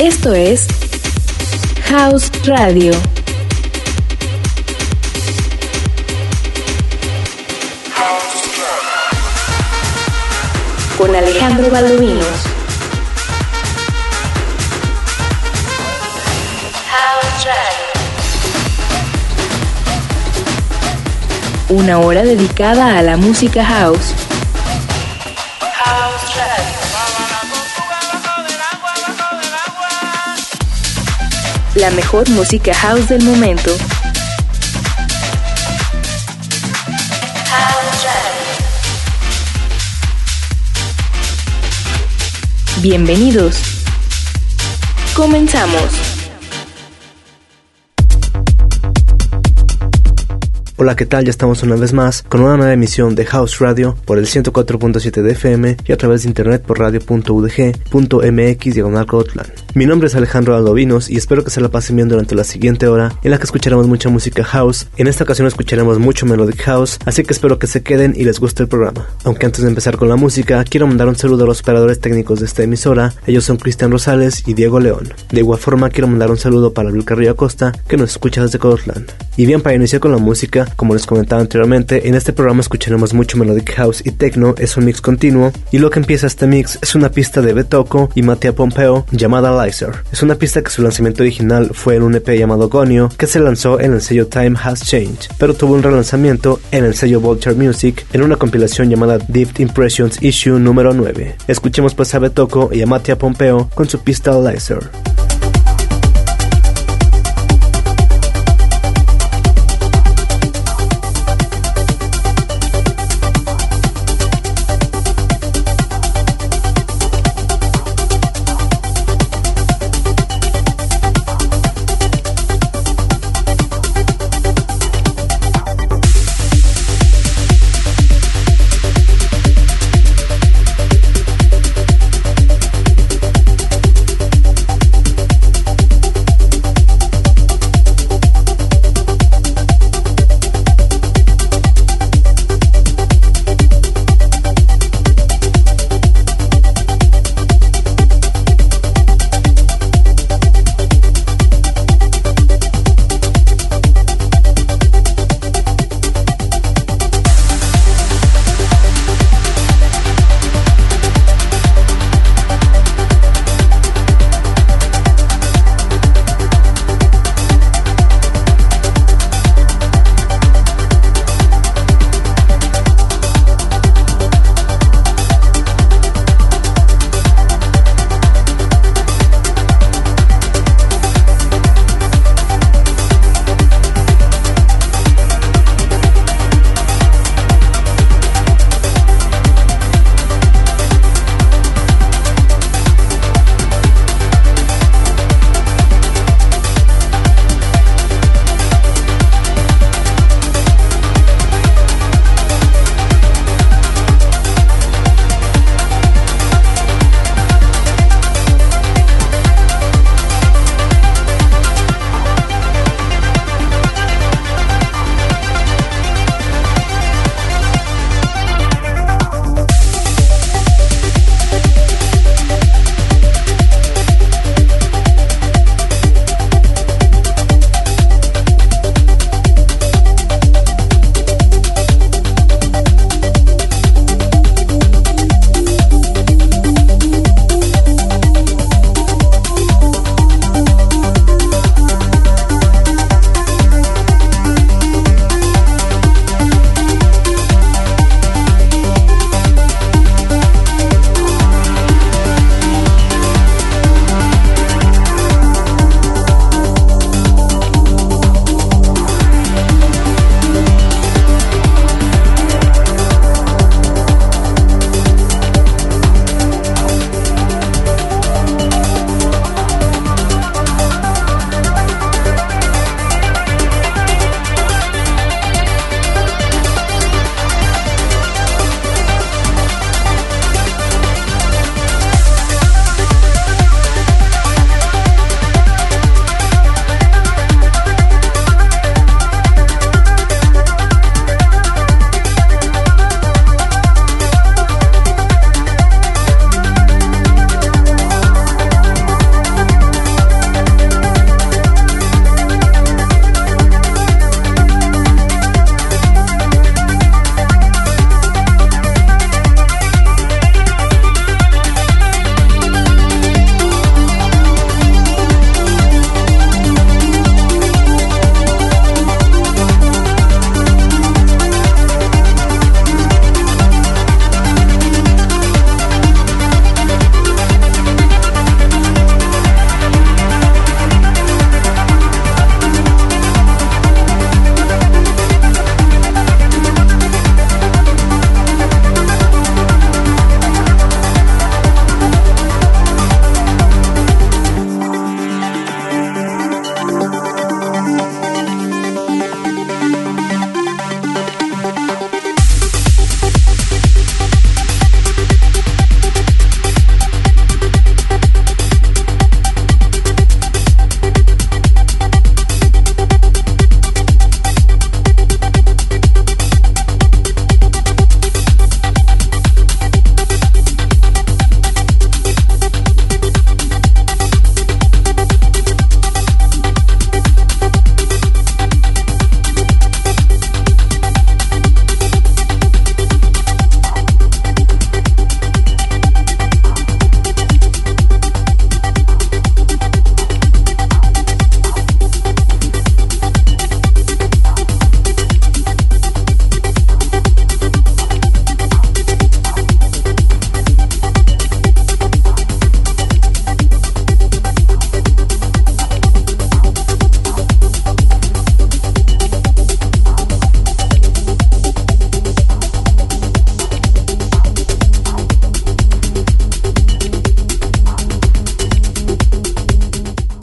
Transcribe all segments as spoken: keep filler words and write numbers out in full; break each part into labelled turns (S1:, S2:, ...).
S1: Esto es House Radio. Con Alejandro Valdovinos. House Radio. Una hora dedicada a la música house. House Radio. La mejor música house del momento. House Radio. Bienvenidos. Comenzamos.
S2: Hola, ¿qué tal? Ya estamos una vez más con una nueva emisión de House Radio por el ciento cuatro punto siete de F M y a través de internet por radio punto u d g punto m x diagonal Cortland. Mi nombre es Alejandro Valdovinos y espero que se la pasen bien durante la siguiente hora, en la que escucharemos mucha música house. En esta ocasión escucharemos mucho melodic house, así que espero que se queden y les guste el programa. Aunque antes de empezar con la música, quiero mandar un saludo a los operadores técnicos de esta emisora. Ellos son Cristian Rosales y Diego León. De igual forma, quiero mandar un saludo para Luis Carrillo Acosta, que nos escucha desde Cortland. Y bien, para iniciar con la música, como les comentaba anteriormente, en este programa escucharemos mucho melodic house y techno. Es un mix continuo, y lo que empieza este mix es una pista de Betoko y Mattia Pompeo llamada Lizer. Es una pista que su lanzamiento original fue en un E P llamado Gonio, que se lanzó en el sello Time Has Changed, pero tuvo un relanzamiento en el sello Vulture Music en una compilación llamada Deep Impressions Issue número nueve. Escuchemos pues a Betoko y a Mattia Pompeo con su pista Lizer.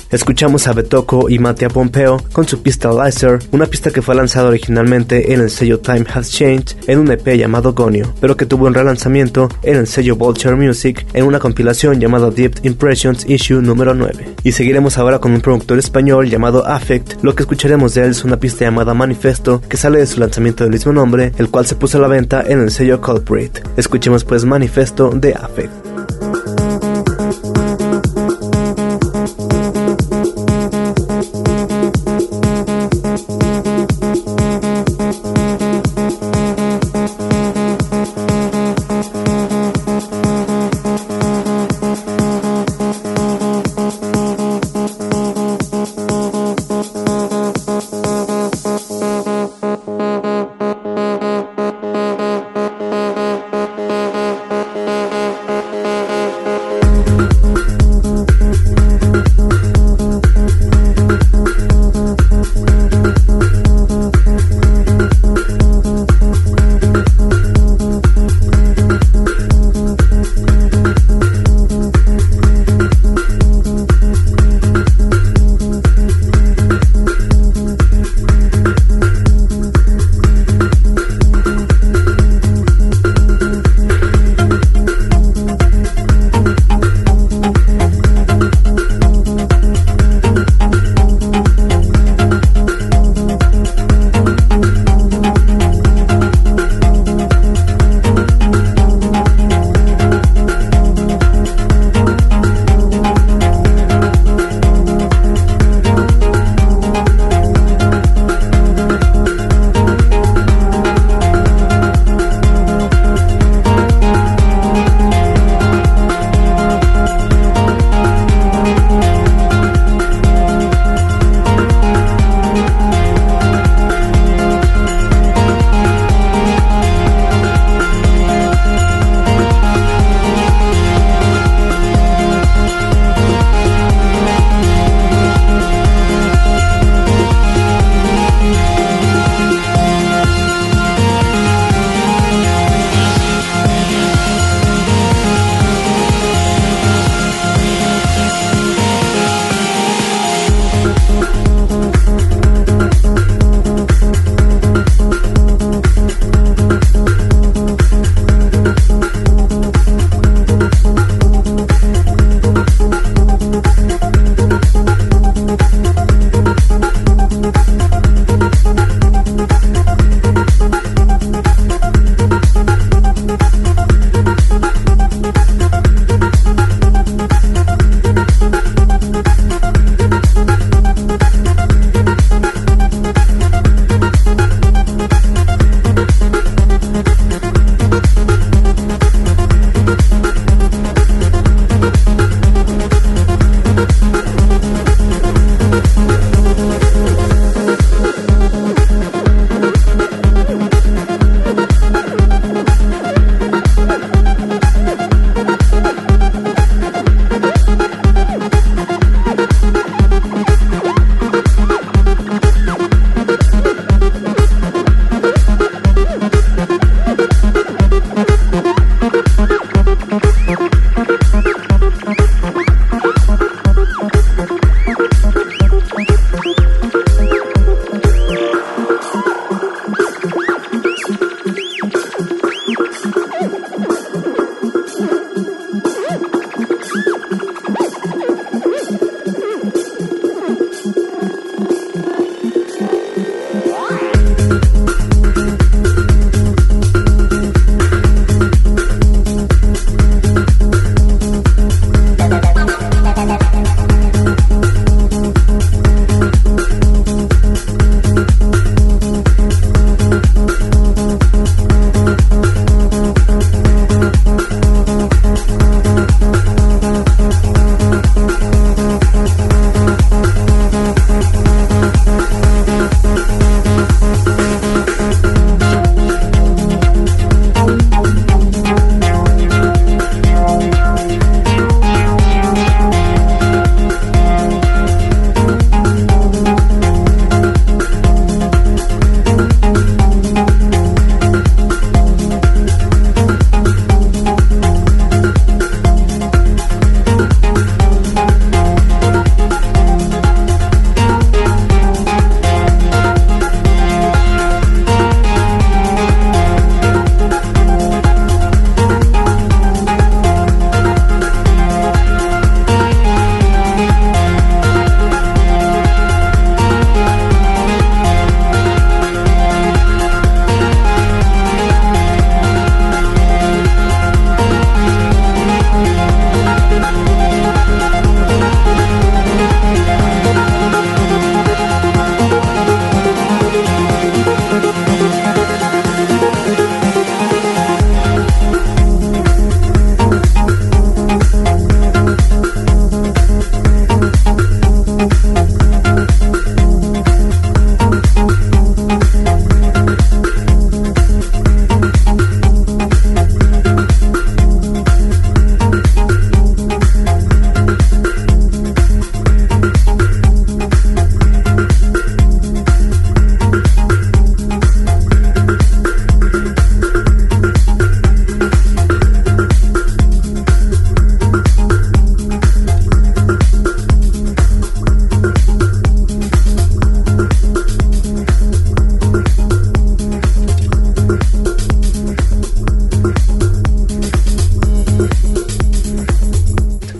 S2: Escuchamos a Betoko y Mattia Pompeo con su pista Lizer, una pista que fue lanzada originalmente en el sello Time Has Changed en un E P llamado Gonio, pero que tuvo un relanzamiento en el sello Vulture Music en una compilación llamada Deep Impressions Issue número nueve. Y seguiremos ahora con un productor español llamado Affect. Lo que escucharemos de él es una pista llamada Manifesto, que sale de su lanzamiento del mismo nombre, el cual se puso a la venta en el sello Culprit. Escuchemos pues Manifesto de Affect.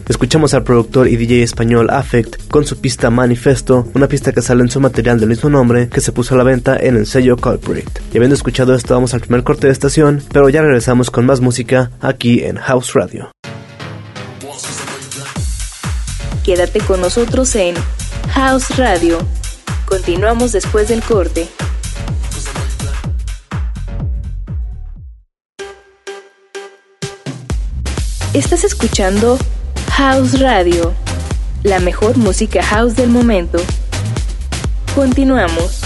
S2: Escuchamos al productor y D J español Affect con su pista Manifesto, una pista que sale en su material del mismo nombre que se puso a la venta en el sello Culprit. Y habiendo escuchado esto, vamos al primer corte de estación, pero ya regresamos con más música aquí en House Radio.
S1: Quédate con nosotros en House Radio. Continuamos después del corte. Estás escuchando House Radio, la mejor música house del momento. Continuamos.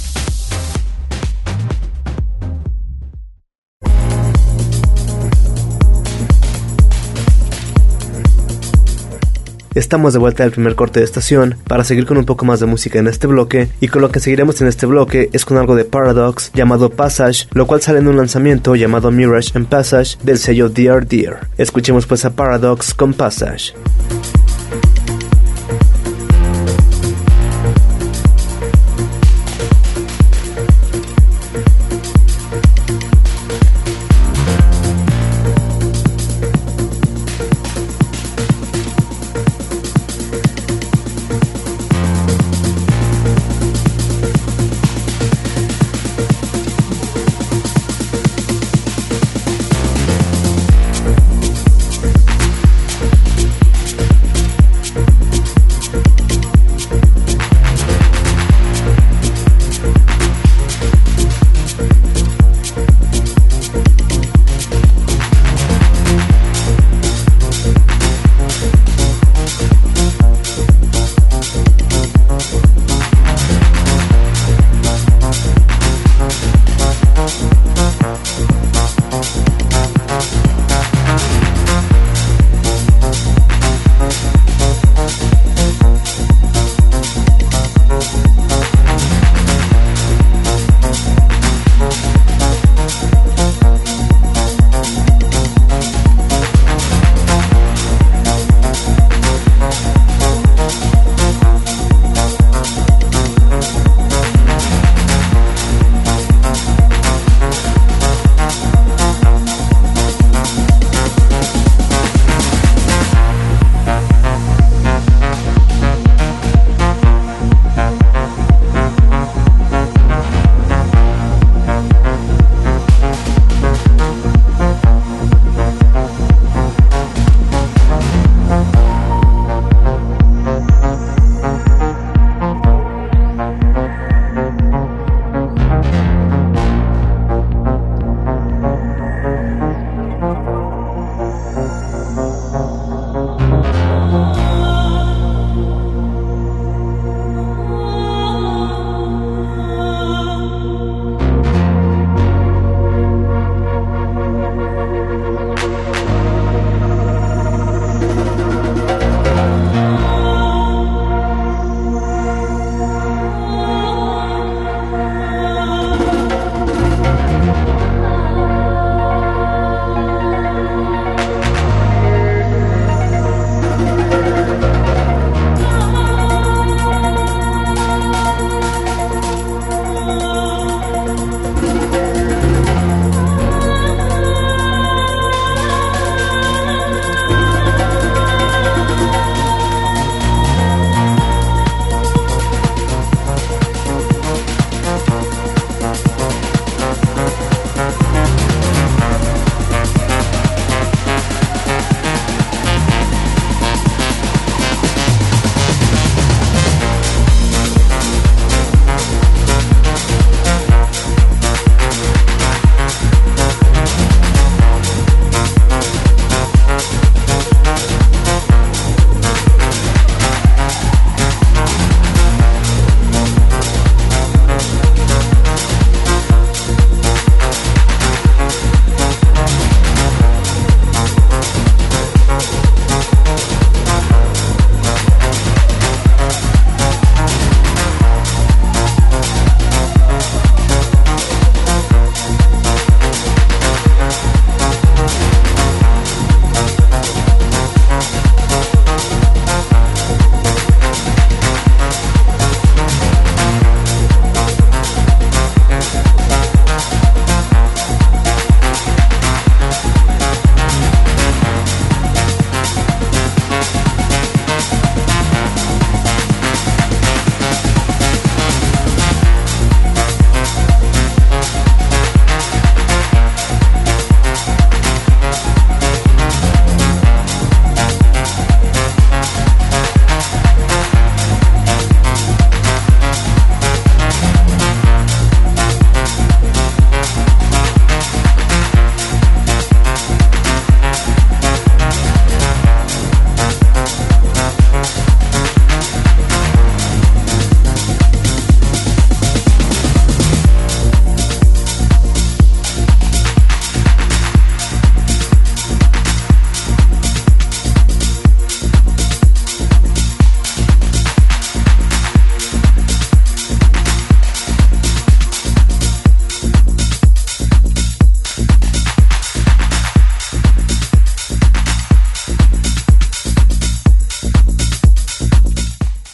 S2: Estamos de vuelta del primer corte de estación para seguir con un poco más de música en este bloque, y con lo que seguiremos en este bloque es con algo de Paradox llamado Passage, lo cual sale en un lanzamiento llamado Mirage and Passage del sello Dear Dear. Escuchemos pues a Paradox con Passage.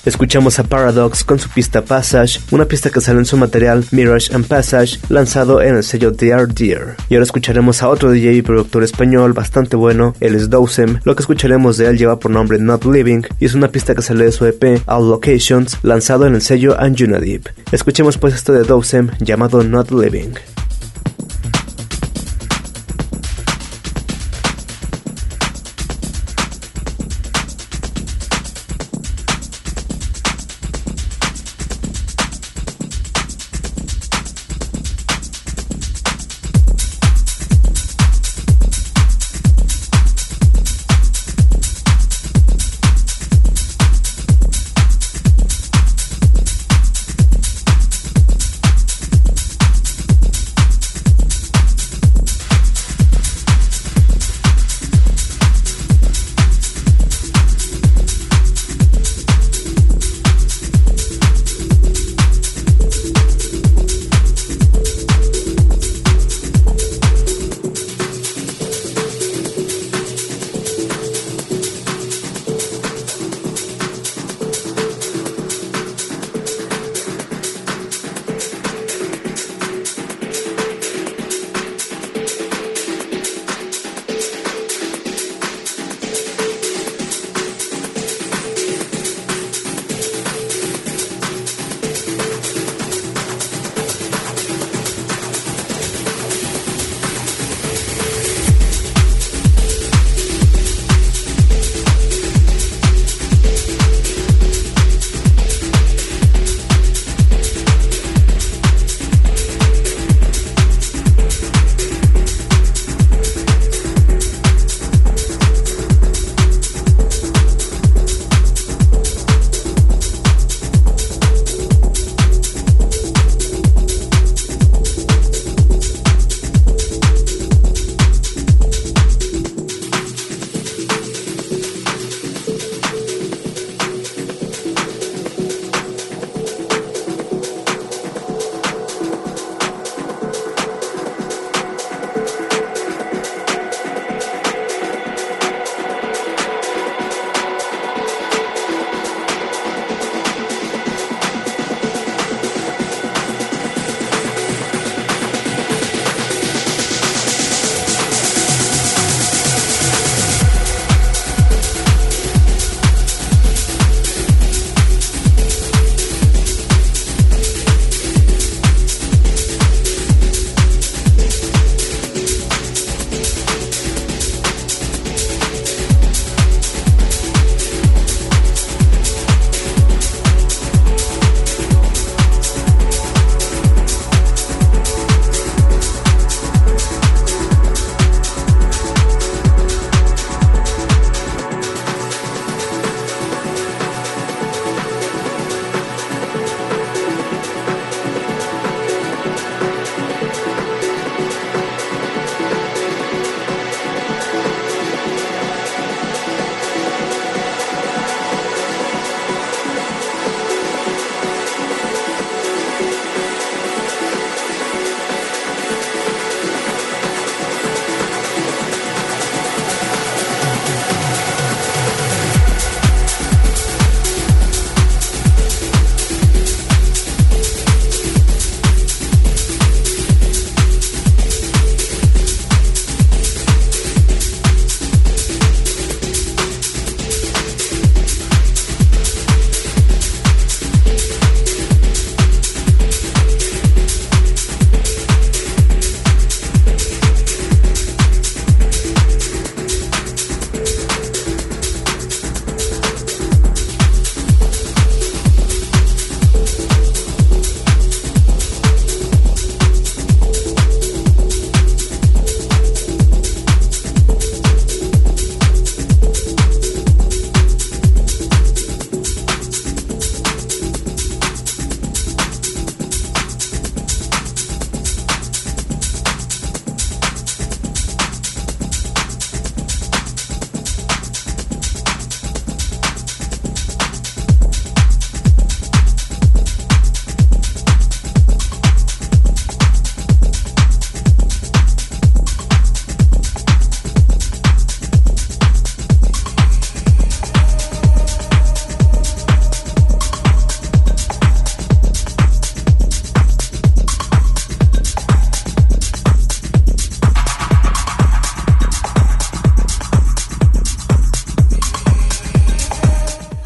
S2: Escuchamos a Paradox con su pista Passage, una pista que sale en su material Mirage and Passage, lanzado en el sello The Art Dear. Y ahora escucharemos a otro D J y productor español bastante bueno, él es Dowsem. Lo que escucharemos de él lleva por nombre Not Living y es una pista que sale de su E P All Locations, lanzado en el sello Anjuna Deep. Escuchemos pues esto de Dowsem llamado Not Living.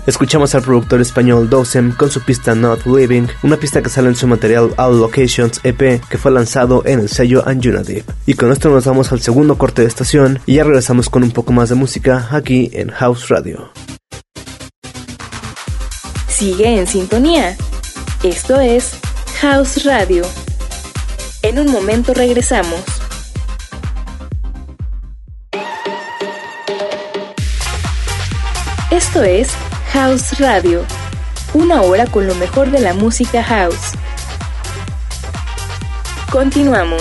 S2: Escuchamos al productor español Dosem con su pista Not Living, una pista que sale en su material All Locations E P que fue lanzado en el sello Anjunadeep. Y con esto nos vamos al segundo corte de estación y ya regresamos con un poco más de música aquí en House Radio.
S1: Sigue en sintonía. Esto es House Radio. En un momento regresamos. Esto es House Radio, una hora con lo mejor de la música house. Continuamos.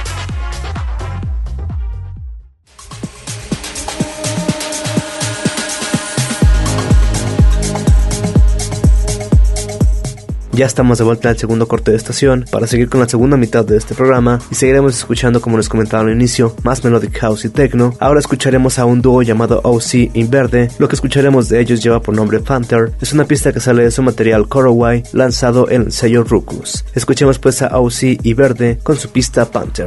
S2: Ya estamos de vuelta al segundo corte de estación para seguir con la segunda mitad de este programa y seguiremos escuchando, como les comentaba al inicio, más melodic house y techno. Ahora escucharemos a un dúo llamado O C Inverde. Lo que escucharemos de ellos lleva por nombre Panther. Es una pista que sale de su material Korowai, lanzado en el sello Ruckus. Escuchemos pues a O C Inverde con su pista Panther.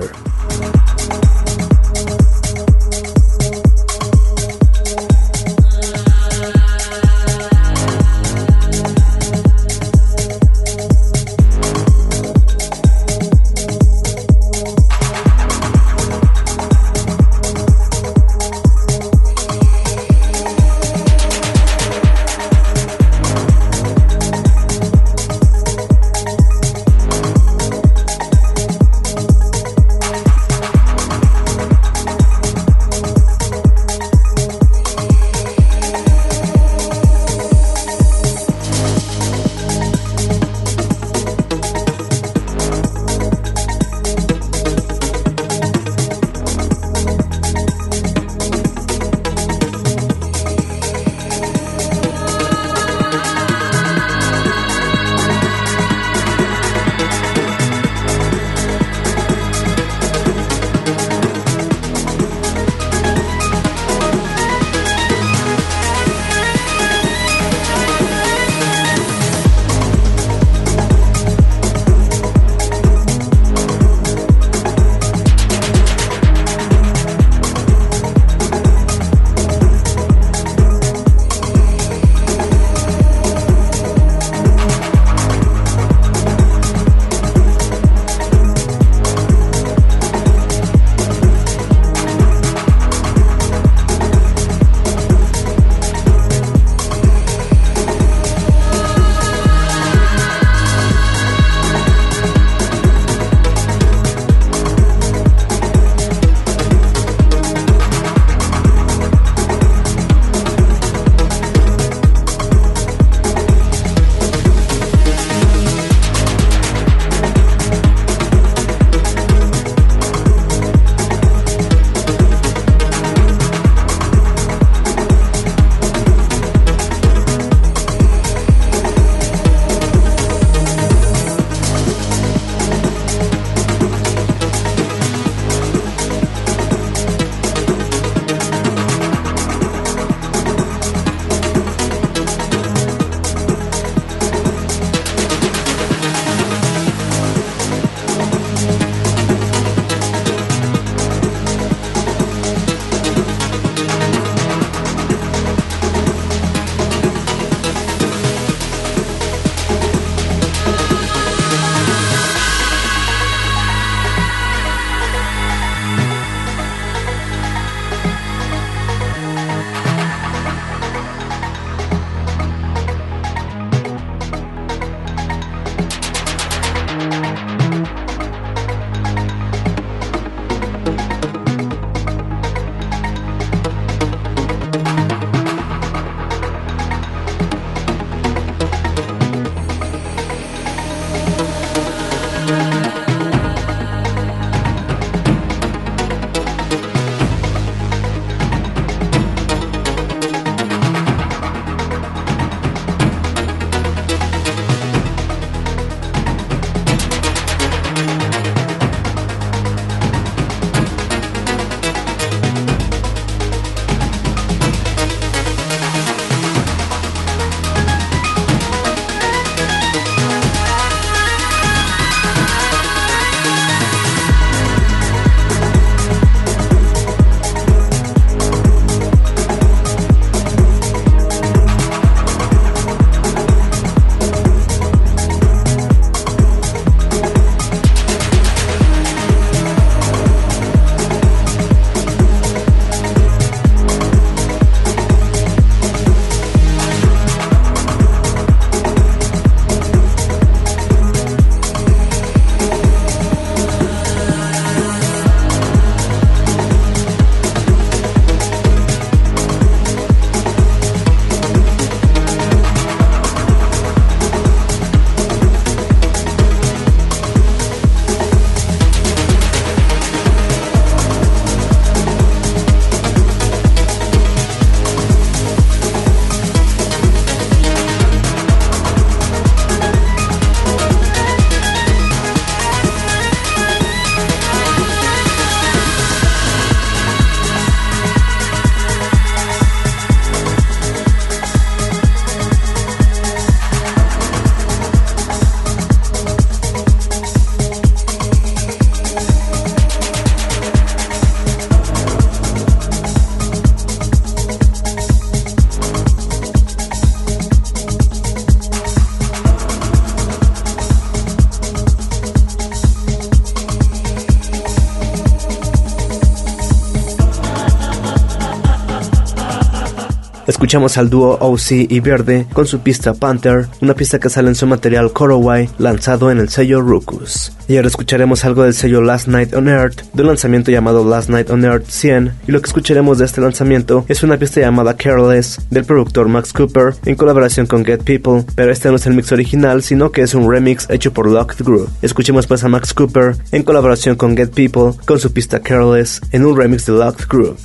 S2: Escuchamos al dúo O C y Verde con su pista Panther, una pista que sale en su material Korowai, lanzado en el sello Ruckus. Y ahora escucharemos algo del sello Last Night on Earth, de un lanzamiento llamado Last Night on Earth cien, y lo que escucharemos de este lanzamiento es una pista llamada Careless, del productor Max Cooper, en colaboración con Get People, pero este no es el mix original, sino que es un remix hecho por Locked Group. Escuchemos pues a Max Cooper, en colaboración con Get People, con su pista Careless, en un remix de Locked Group.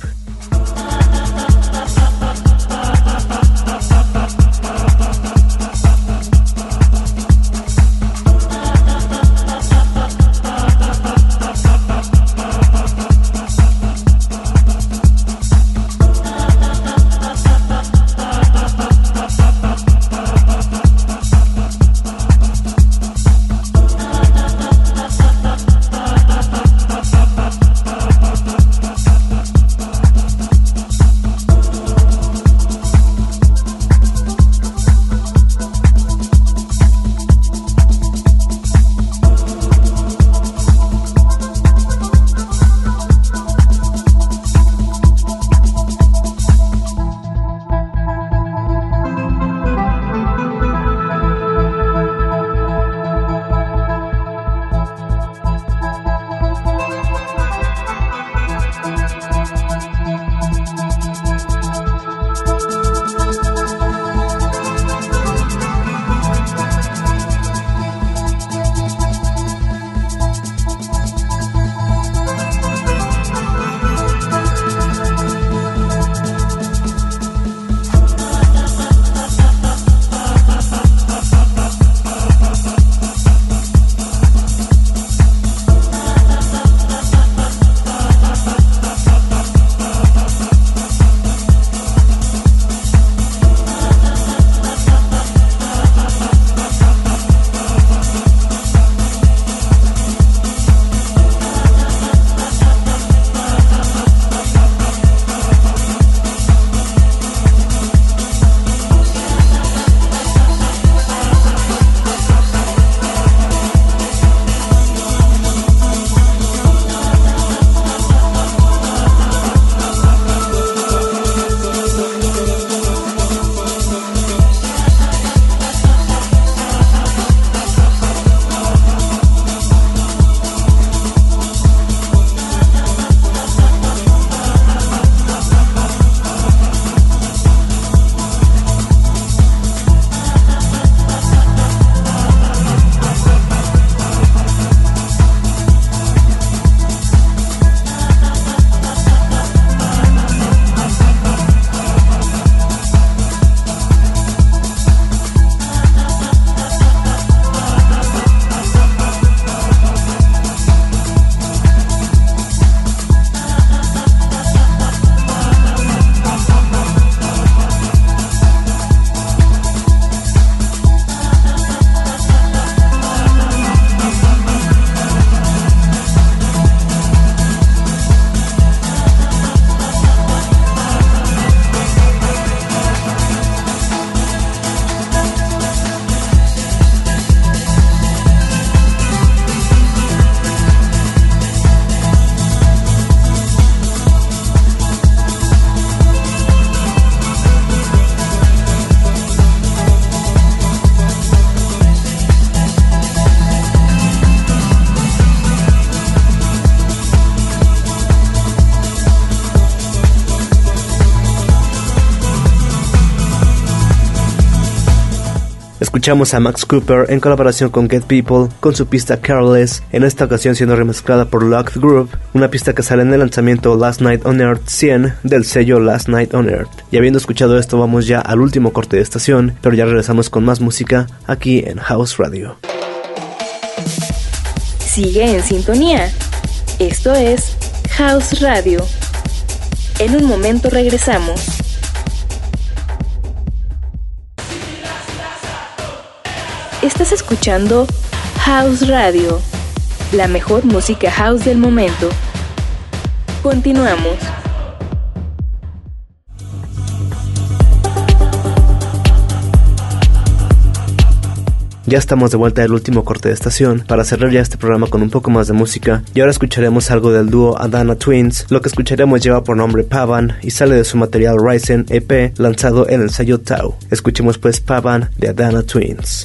S2: Escuchamos a Max Cooper en colaboración con Get People con su pista Careless, en esta ocasión siendo remezclada por Locked Group, una pista que sale en el lanzamiento Last Night on Earth cien del sello Last Night on Earth. Y habiendo escuchado esto, vamos ya al último corte de estación, pero ya regresamos con más música aquí en House Radio.
S1: Sigue en sintonía. Esto es House Radio. En un momento regresamos. Estás escuchando House Radio, la mejor música house del momento. Continuamos.
S2: Ya estamos de vuelta del último corte de estación para cerrar ya este programa con un poco más de música, y ahora escucharemos algo del dúo Adana Twins. Lo que escucharemos lleva por nombre Pavan y sale de su material Rising E P lanzado en el sello Tau. Escuchemos pues Pavan de Adana Twins.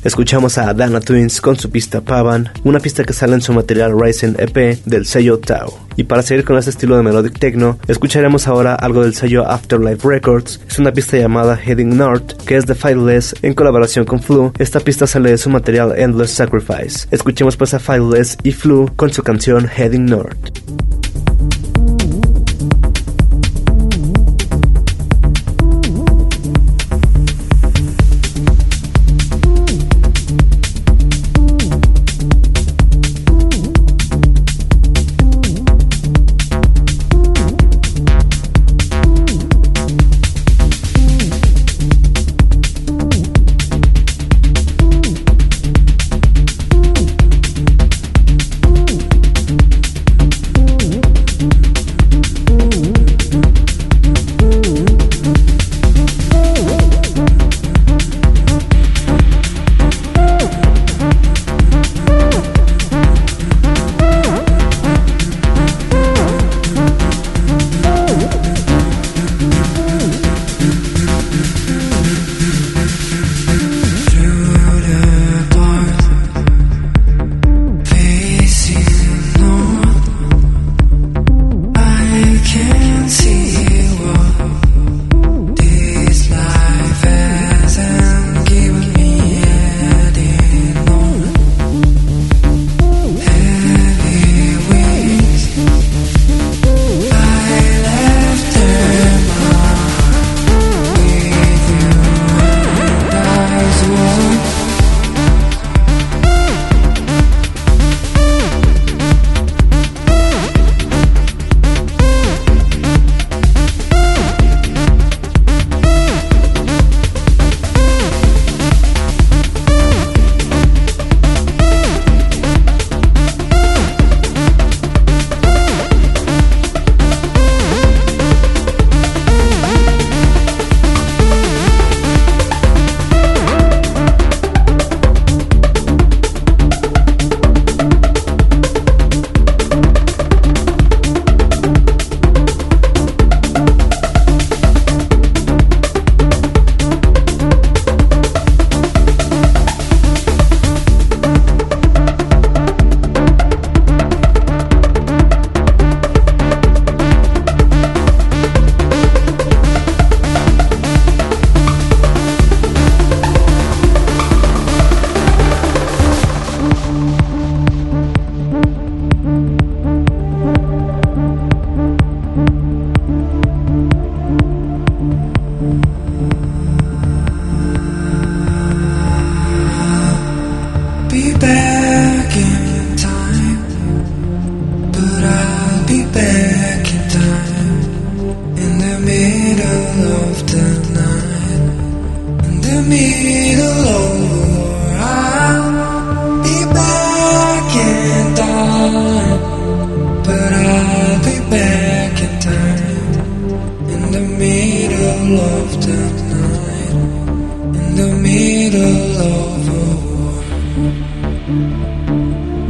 S2: escuchamos a Dana Twins con su pista Pavan, una pista que sale en su material Rising E P del sello Tao. Y para seguir con este estilo de melodic techno, escucharemos ahora algo del sello Afterlife Records. Es una pista llamada Heading North, que es de Fideless en colaboración con Flu. Esta pista sale de su material Endless Sacrifice. Escuchemos pues a Fideless y Flu con su canción Heading North.
S3: In the middle of a war.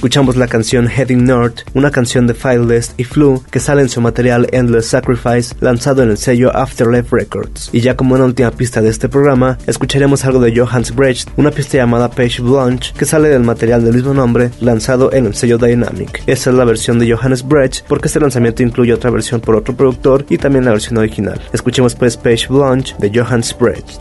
S2: escuchamos la canción Heading North, una canción de Fileless y Flu que sale en su material Endless Sacrifice, lanzado en el sello Afterlife Records. Y ya como una última pista de este programa, escucharemos algo de Johannes Brecht, una pista llamada Page Blanche que sale del material del mismo nombre, lanzado en el sello Dynamic. Esa es la versión de Johannes Brecht, porque este lanzamiento incluye otra versión por otro productor y también la versión original. Escuchemos pues Page Blanche de Johannes Brecht.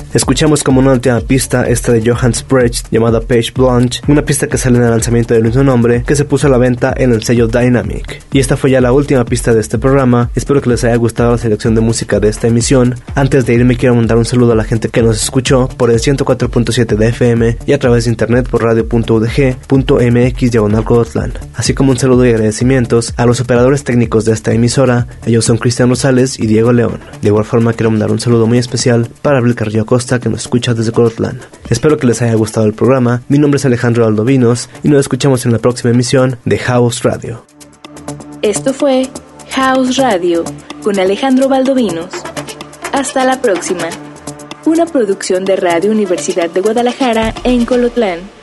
S2: Escuchamos como una última pista esta de Johann Sprecht llamada Page Blanche, una pista que sale en el lanzamiento del mismo nombre que se puso a la venta en el sello Dynamic. Y esta fue ya la última pista de este programa. Espero que les haya gustado la selección de música de esta emisión. Antes de irme quiero mandar un saludo a la gente que nos escuchó por el ciento cuatro punto siete de F M y a través de internet por radio punto u d g punto m x diagonal Colotlán, así como un saludo y agradecimientos a los operadores técnicos de esta emisora. Ellos son Cristian Rosales y Diego León. De igual forma quiero mandar un saludo muy especial para Abril Carrillo Acosta, que nos escucha desde Colotlán. Espero que les haya gustado el programa. Mi nombre es Alejandro Valdovinos y nos escuchamos en la próxima emisión de House Radio.
S1: Esto fue House Radio con Alejandro Valdovinos. Hasta la próxima. Una producción de Radio Universidad de Guadalajara en Colotlán.